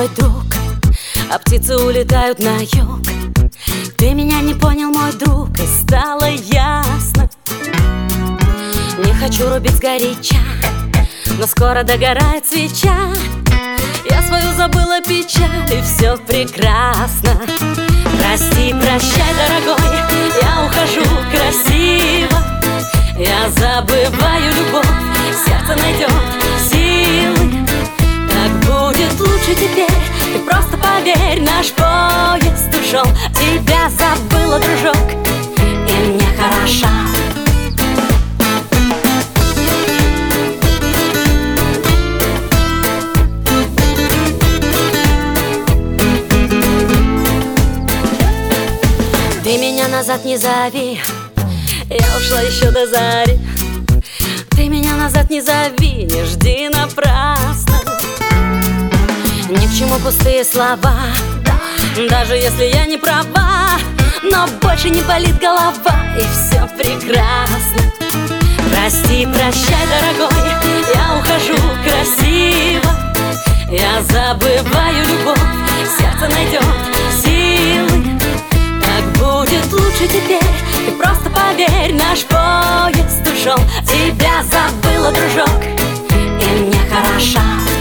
мой друг, а птицы улетают на юг. Ты меня не понял, мой друг, и стало ясно. Не хочу рубить сгоряча, но скоро догорает свеча. Я свою забыла печаль, и все прекрасно. Прости, прощай, дорогой, я ухожу красиво. Я забываю любовь, сердце найдет силы. Так будет лучше теперь, ты просто поверь, наш поезд ушел. Тебя забыла, дружок, и мне хорошо. Ты меня назад не зови, я ушла еще до зари. Ты меня назад не зови, не жди напрасно. Ни к чему пустые слова, даже если я не права. Но больше не болит голова, и все прекрасно. Прости, прощай, дорогой, я ухожу красиво. Я забываю любовь, сердце найдет силы. Так будет лучше теперь, ты просто поверь, наш поезд ушел. Тебя забыла, дружок, и мне хорошо.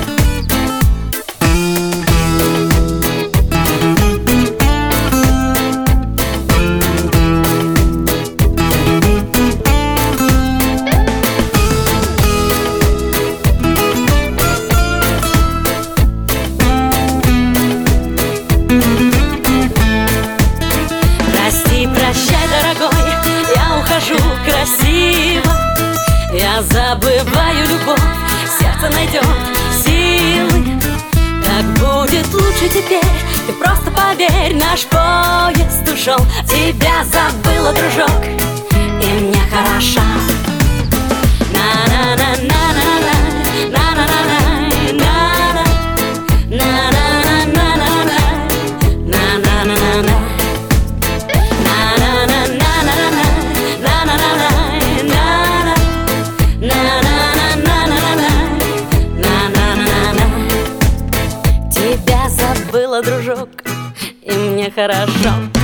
Прости, прощай, дорогой, я ухожу красиво. Я забываю любовь, сердце найдет силы. Так будет лучше теперь, ты просто поверь, наш поезд ушел. Тебя забыла, дружок, и мне хорошо. Тебя забыла, дружок, и мне хорошо.